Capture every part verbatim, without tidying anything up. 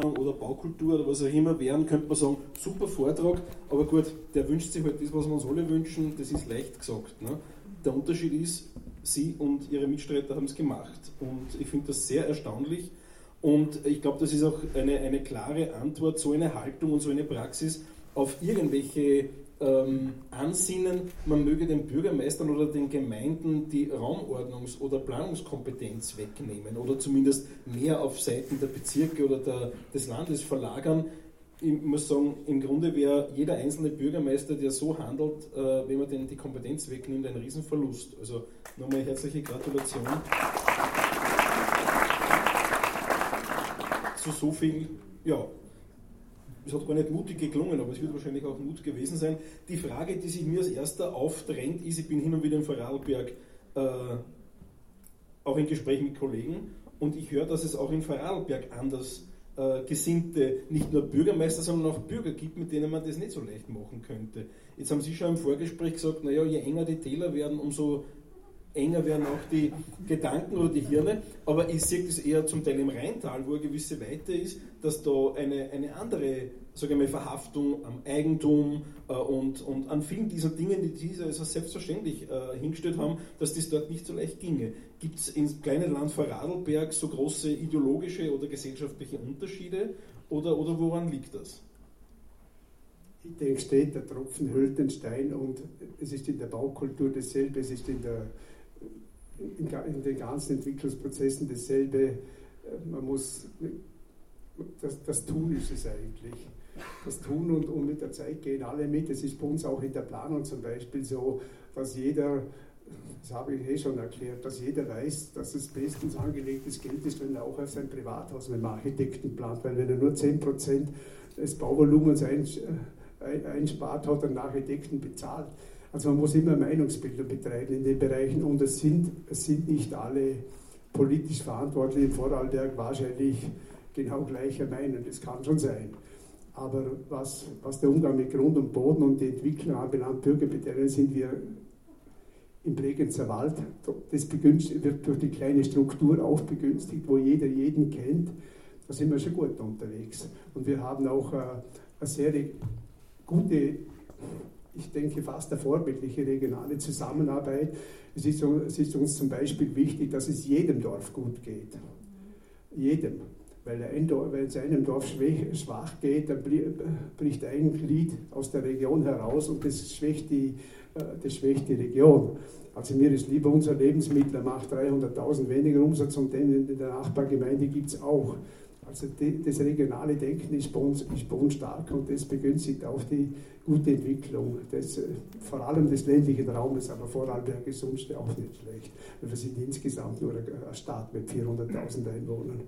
Raumplanung oder Baukultur oder was auch immer wären, könnte man sagen, super Vortrag, aber gut, der wünscht sich halt das, was wir uns alle wünschen, das ist leicht gesagt. Ne? Der Unterschied ist, Sie und Ihre Mitstreiter haben es gemacht und ich finde das sehr erstaunlich und ich glaube, das ist auch eine, eine klare Antwort, so eine Haltung und so eine Praxis auf irgendwelche ähm, Ansinnen, man möge den Bürgermeistern oder den Gemeinden die Raumordnungs- oder Planungskompetenz wegnehmen oder zumindest mehr auf Seiten der Bezirke oder der, des Landes verlagern. Ich muss sagen, im Grunde wäre jeder einzelne Bürgermeister, der so handelt, äh, wenn man den die Kompetenz wegnimmt, ein Riesenverlust. Also nochmal herzliche Gratulation zu so viel, ja, es hat gar nicht mutig geklungen, aber es wird wahrscheinlich auch Mut gewesen sein. Die Frage, die sich mir als erster aufdrängt, ist, ich bin hin und wieder in Vorarlberg, äh, auch in Gesprächen mit Kollegen, und ich höre, dass es auch in Vorarlberg anders äh, gesinnte, nicht nur Bürgermeister, sondern auch Bürger gibt, mit denen man das nicht so leicht machen könnte. Jetzt haben Sie schon im Vorgespräch gesagt, naja, je enger die Täler werden, umso enger werden auch die Gedanken oder die Hirne, aber ich sehe das eher zum Teil im Rheintal, wo eine gewisse Weite ist, dass da eine, eine andere, sage ich mal, Verhaftung am Eigentum äh, und, und an vielen dieser Dinge, die diese also selbstverständlich äh, hingestellt haben, dass das dort nicht so leicht ginge. Gibt es im kleinen Land Vorarlberg so große ideologische oder gesellschaftliche Unterschiede oder, oder woran liegt das? Ich denke, steht der Tropfen hüllt den Stein und es ist in der Baukultur dasselbe, es ist in der in den ganzen Entwicklungsprozessen dasselbe. Man muss, das, das Tun ist es eigentlich. Das Tun und, und mit der Zeit gehen alle mit. Es ist bei uns auch in der Planung zum Beispiel so, dass jeder, das habe ich eh schon erklärt, dass jeder weiß, dass es bestens angelegtes Geld ist, wenn er auch auf sein Privathaus mit dem Architekten plant, weil wenn er nur zehn Prozent des Bauvolumens einspart, hat er einen Architekten bezahlt. Also man muss immer Meinungsbildung betreiben in den Bereichen und es sind, es sind nicht alle politisch Verantwortlichen im Vorarlberg wahrscheinlich genau gleicher Meinung, das kann schon sein. Aber was, was der Umgang mit Grund und Boden und die Entwicklung anbelangt, Bürgerbeteiligung, sind wir im Bregenzer Wald, das wird durch die kleine Struktur auch begünstigt, wo jeder jeden kennt, da sind wir schon gut unterwegs. Und wir haben auch äh, eine sehr gute, ich denke fast eine vorbildliche regionale Zusammenarbeit. Es ist, es ist uns zum Beispiel wichtig, dass es jedem Dorf gut geht. Jedem. Weil ein Dorf, wenn es einem Dorf schwach geht, dann bricht ein Glied aus der Region heraus und das schwächt die, das schwächt die Region. Also mir ist lieber, unser Lebensmittler macht dreihunderttausend weniger Umsatz und den in der Nachbargemeinde gibt es auch. Also die, das regionale Denken ist bei, uns, ist bei uns stark und das begünstigt auch die gute Entwicklung, des, vor allem des ländlichen Raumes, aber Vorarlberg ist sonst auch nicht schlecht. Wir sind insgesamt nur ein Staat mit vierhunderttausend Einwohnern.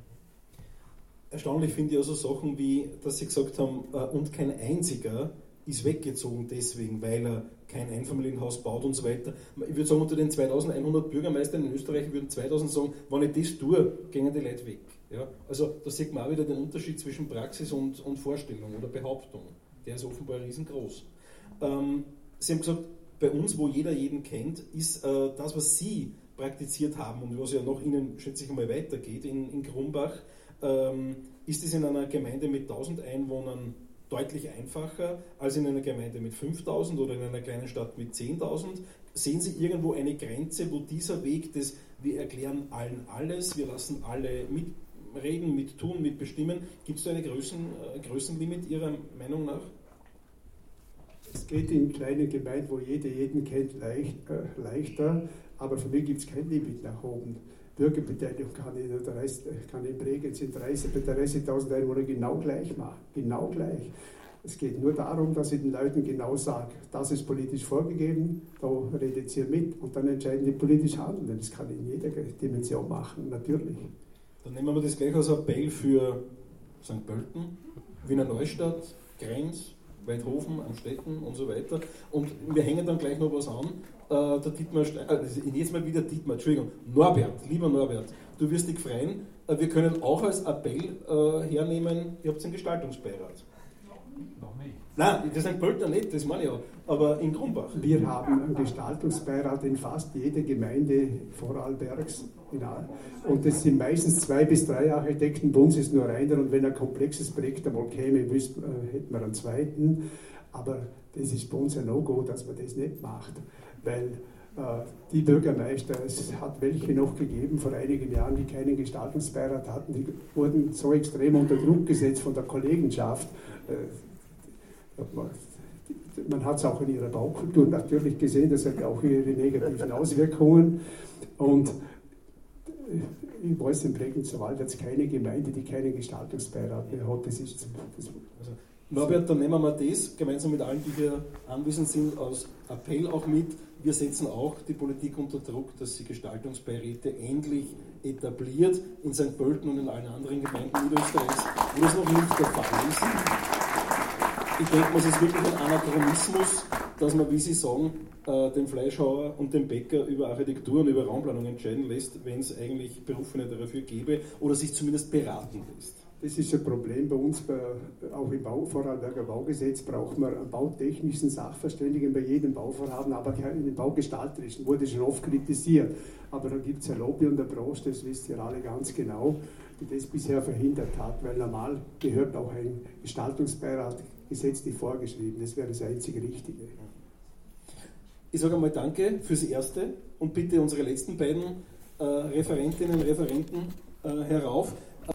Erstaunlich finde ich also Sachen wie, dass Sie gesagt haben, äh, und kein einziger ist weggezogen deswegen, weil er kein Einfamilienhaus baut und so weiter. Ich würde sagen, unter den zweitausendeinhundert Bürgermeistern in Österreich würden zweitausend sagen, wenn ich das tue, gehen die Leute weg. Ja? Also da sieht man auch wieder den Unterschied zwischen Praxis und, und Vorstellung oder Behauptung. Der ist offenbar riesengroß. Ähm, Sie haben gesagt, bei uns, wo jeder jeden kennt, ist äh, das, was Sie praktiziert haben und was ja noch Ihnen, schätze ich mal, weitergeht in, in Grumbach, ähm, ist es in einer Gemeinde mit tausend Einwohnern deutlich einfacher als in einer Gemeinde mit fünftausend oder in einer kleinen Stadt mit zehntausend. Sehen Sie irgendwo eine Grenze, wo dieser Weg des, wir erklären allen alles, wir lassen alle mitreden, mittun, mitbestimmen, gibt es da eine Größen, äh, Größenlimit Ihrer Meinung nach? Es geht in kleinen Gemeinden, wo jeder jeden kennt, leicht, äh, leichter, aber für mich gibt es kein Limit nach oben. Bürgerbeteiligung kann in, der Rest, kann in Bregenz in dreißigtausend Einwohner genau gleich machen. Genau gleich. Es geht nur darum, dass ich den Leuten genau sage, das ist politisch vorgegeben, da redet ihr mit und dann entscheiden die politisch handeln. Das kann ich in jeder Dimension machen, natürlich. Dann nehmen wir das gleich als Appell für Sankt Pölten, Wiener Neustadt, Grenz, Weidhofen, Amstetten und so weiter. Und wir hängen dann gleich noch was an. Äh, der Dietmar Stein, äh, jetzt mal wieder Dietmar, Entschuldigung, Norbert, lieber Norbert, du wirst dich freuen. Äh, wir können auch als Appell äh, hernehmen, ihr habt einen Gestaltungsbeirat. Noch nicht. Nein, das sind Pöltner nicht, das meine ich auch, aber in Grumbach. Wir haben einen Gestaltungsbeirat in fast jeder Gemeinde Vorarlbergs Ja. Und das sind meistens zwei bis drei Architekten, bei uns ist nur einer und wenn ein komplexes Projekt einmal käme, wüsst, äh, hätten wir einen zweiten. Aber das ist bei uns ein No-Go, dass man das nicht macht, weil äh, die Bürgermeister, es hat welche noch gegeben vor einigen Jahren, die keinen Gestaltungsbeirat hatten, die wurden so extrem unter Druck gesetzt von der Kollegenschaft. Äh, man man hat es auch in ihrer Baukultur natürlich gesehen, das hat auch ihre negativen Auswirkungen. Und ich weiß, im Bregenzer Wald hat es keine Gemeinde, die keinen Gestaltungsbeirat mehr hat. Das ist, das also, Norbert, dann nehmen wir das gemeinsam mit allen, die hier anwesend sind, als Appell auch mit. Wir setzen auch die Politik unter Druck, dass sie Gestaltungsbeiräte endlich etabliert in Sankt Pölten und in allen anderen Gemeinden Niederösterreichs, wo das noch nicht der Fall ist. Ich denke, es ist wirklich ein Anachronismus, dass man, wie Sie sagen, den Fleischhauer und den Bäcker über Architektur und über Raumplanung entscheiden lässt, wenn es eigentlich Berufene dafür gäbe oder sich zumindest beraten lässt. Das ist ein Problem bei uns, bei, auch im Bau, Vorarlberger Baugesetz braucht man einen bautechnischen Sachverständigen bei jedem Bauvorhaben, aber keinen baugestalterischen, wurde schon oft kritisiert. Aber da gibt es ein Lobby in der Branche, das wisst ihr alle ganz genau, die das bisher verhindert hat, weil normal gehört auch ein Gestaltungsbeirat gesetzlich vorgeschrieben, das wäre das einzige Richtige. Ich sage einmal Danke fürs Erste und bitte unsere letzten beiden äh, Referentinnen und Referenten äh, herauf.